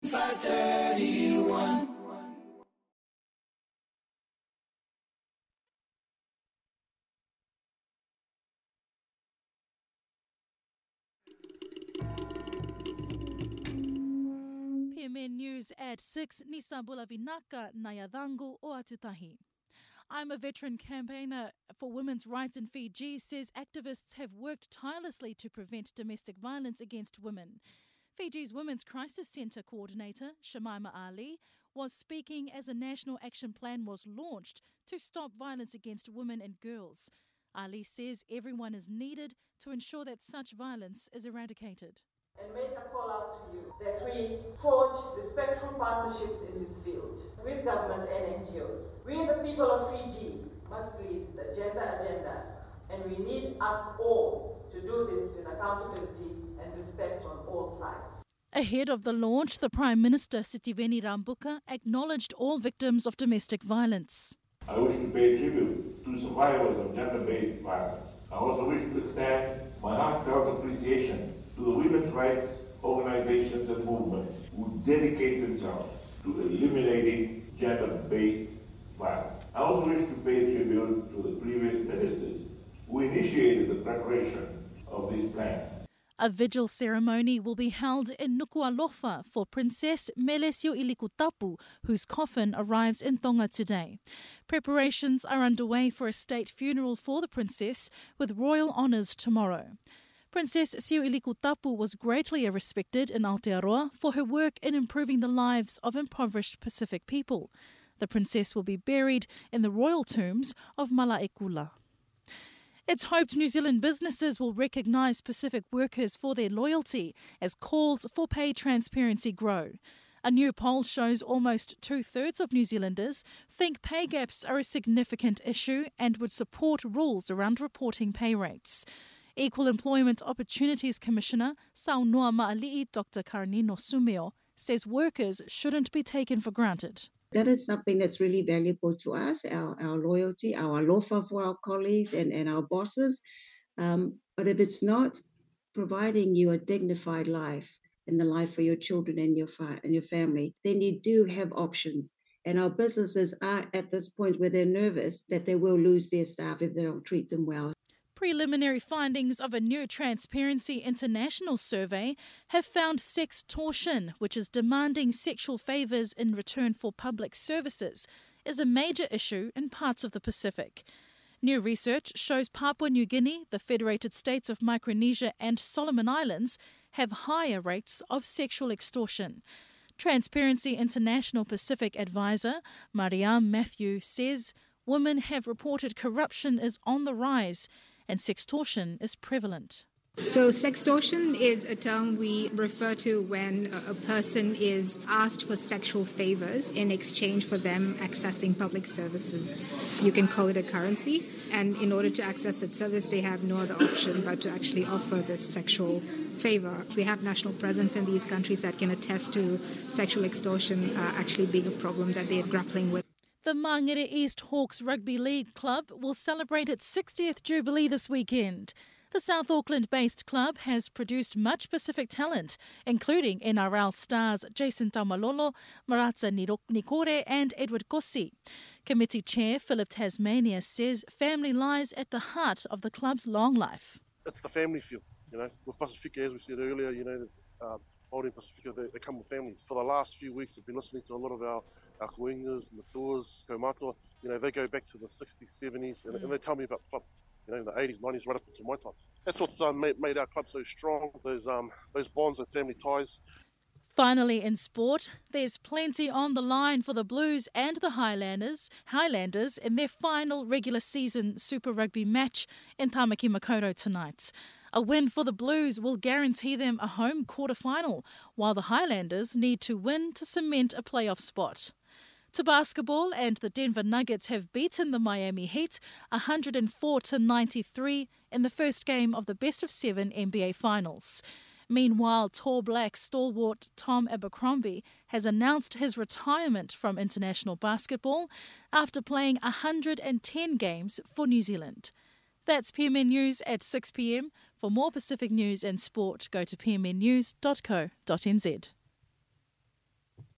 531. PMN News at 6, Nisa Bulavinaka, Nayadangu o Atutahi. I'm a veteran campaigner for women's rights in Fiji, says activists have worked tirelessly to prevent domestic violence against women. Fiji's Women's Crisis Centre coordinator, Shamaima Ali, was speaking as a national action plan was launched to stop violence against women and girls. Ali says everyone is needed to ensure that such violence is eradicated. And make a call out to you that we forge respectful partnerships in this field with government and NGOs. We, the people of Fiji, must lead the gender agenda, and we need us all to do this with accountability and respect on all sides. Ahead of the launch, the Prime Minister, Sitiveni Rabuka, acknowledged all victims of domestic violence. I wish to pay tribute to survivors of gender-based violence. I also wish to extend my heartfelt appreciation to the women's rights organizations and movements who dedicate themselves to eliminating gender-based violence. I also wish to pay tribute to the previous ministers who initiated the preparation of this plan. A vigil ceremony will be held in Nuku'alofa for Princess Melesio Ilikutapu, whose coffin arrives in Tonga today. Preparations are underway for a state funeral for the princess, with royal honours tomorrow. Princess Sio Ilikutapu was greatly respected in Aotearoa for her work in improving the lives of impoverished Pacific people. The princess will be buried in the royal tombs of Malaekula. It's hoped New Zealand businesses will recognise Pacific workers for their loyalty as calls for pay transparency grow. A new poll shows almost 2/3 of New Zealanders think pay gaps are a significant issue and would support rules around reporting pay rates. Equal Employment Opportunities Commissioner Saunoa Ma'ali'i Dr. Karnino Sumio says workers shouldn't be taken for granted. That is something that's really valuable to us, our loyalty, our alofa for our colleagues and our bosses. But if it's not providing you a dignified life and the life for your children and your family, then you do have options. And our businesses are at this point where they're nervous that they will lose their staff if they don't treat them well. Preliminary findings of a new Transparency International survey have found sextortion, which is demanding sexual favours in return for public services, is a major issue in parts of the Pacific. New research shows Papua New Guinea, the Federated States of Micronesia and Solomon Islands have higher rates of sexual extortion. Transparency International Pacific advisor Mariam Matthew says women have reported corruption is on the rise and sextortion is prevalent. So sextortion is a term we refer to when a person is asked for sexual favors in exchange for them accessing public services. You can call it a currency, and in order to access that service, they have no other option but to actually offer this sexual favor. We have national presence in these countries that can attest to sexual extortion actually being a problem that they are grappling with. The Mangere East Hawks Rugby League club will celebrate its 60th jubilee this weekend. The South Auckland-based club has produced much Pacific talent, including NRL stars Jason Taumalolo, Maratha Nikore and Edward Kossi. Committee Chair Philip Tasmania says family lies at the heart of the club's long life. It's the family feel, with Pacifica, as we said earlier, Māori and Pacifica, they come with families. For the last few weeks, I've been listening to a lot of our kuingas, matuas, kaumatoa. They go back to the 60s, 70s, and they tell me about the club. In the 80s, 90s, right up into my time. That's what's made our club so strong, those bonds and family ties. Finally, in sport, there's plenty on the line for the Blues and the Highlanders in their final regular season Super Rugby match in Tamaki Makaurau tonight. A win for the Blues will guarantee them a home quarter-final, while the Highlanders need to win to cement a playoff spot. To basketball, and the Denver Nuggets have beaten the Miami Heat 104-93 in the first game of the best-of-7 NBA Finals. Meanwhile, Tall Black stalwart Tom Abercrombie has announced his retirement from international basketball after playing 110 games for New Zealand. That's PMN News at 6 p.m. For more Pacific news and sport, go to pmnnews.co.nz.